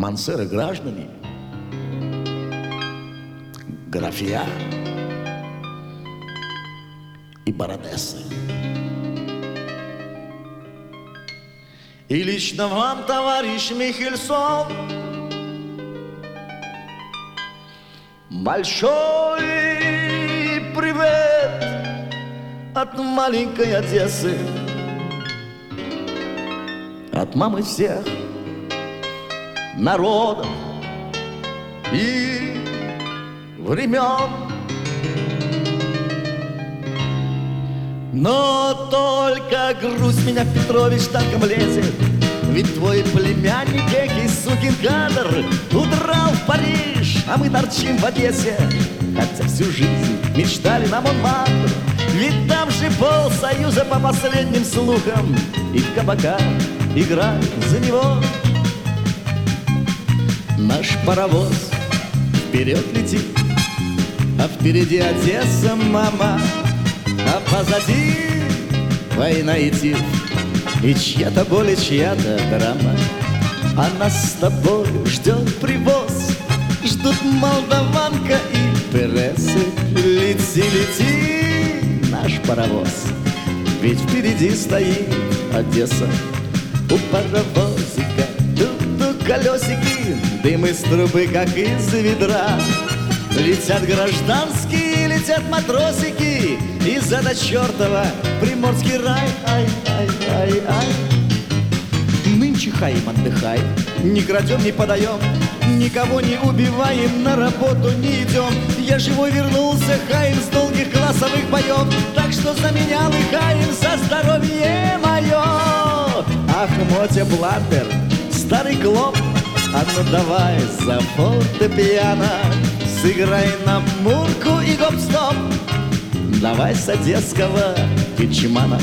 мансеры, граждане, графья и баронессы. И лично вам, товарищ Михельсон, большой привет от маленькой Одессы, от мамы всех народов и времен. Но только грусть меня, Петрович, танком лезет. Ведь твой племянник, экий сукин кадр, удрал в Париж, а мы торчим в Одессе. Хотя всю жизнь мечтали на Монмартр, ведь там же полсоюза по последним слухам, и в кабаках играют за него. Наш паровоз вперед летит, а впереди Одесса, мама, а позади война и тиф, и чья-то боль, и чья-то драма. А нас с тобой ждет привоз, ждут молдаванка и пересы. Лети, лети, наш паровоз, ведь впереди стоит Одесса. У паровозика тут колесики, дым из трубы, как из ведра. Летят гражданские, летят матросики, и за до чертова приморский рай. Ай, ай, ай, ай. Нынче хаим отдыхаем, не крадем, не подаем, никого не убиваем, на работу не идем. Я живой вернулся, хаим, с долгих классовых боев, так что за меня лыхаем, за здоровье мое. Ах, Мотя Блаттер, старый клоп, а ну давай за фортепиано сыграй нам мурку и гоп-стоп. Давай с одесского Кичмана.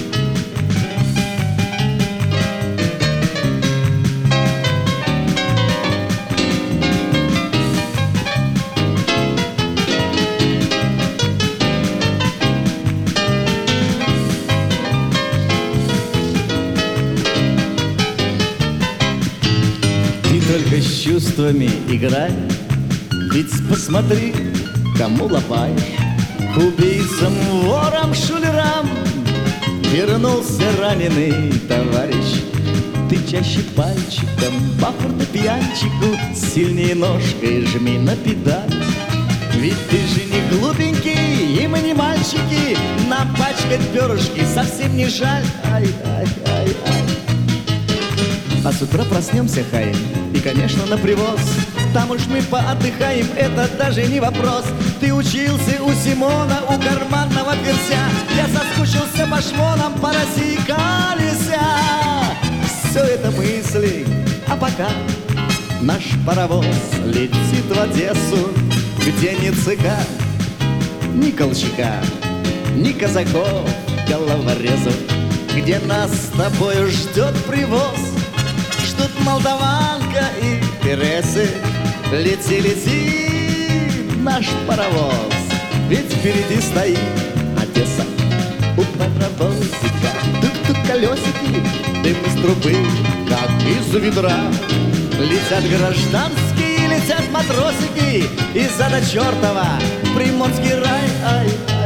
Ты только с чувствами играй, ведь посмотри, кому лапаешь. К убийцам, ворам, шулерам вернулся раненый товарищ. Ты чаще пальчиком по фортепианчику, сильнее ножкой жми на педаль. Ведь ты же не глупенький, и мы не мальчики, напачкать перышки совсем не жаль. Ай, ай, ай, ай. А с утра проснемся, хаим, и, конечно, на привоз. Там уж мы поотдыхаем, это даже не вопрос. Ты учился у Симона, у карманного перся, я соскучился по шмонам, по России колеся. Все это мысли, а пока наш паровоз летит в Одессу, где ни цыган, ни Колчака, ни казаков, головорезов, где нас с тобою ждет привоз, ждут молдаванка и пересы. Лети, лети, наш паровоз, ведь впереди стоит Одесса. У паровозика тук-тук колесики, дым из трубы, как из ведра. Летят гражданские, летят матросики, и за до чертова приморский рай. Ай,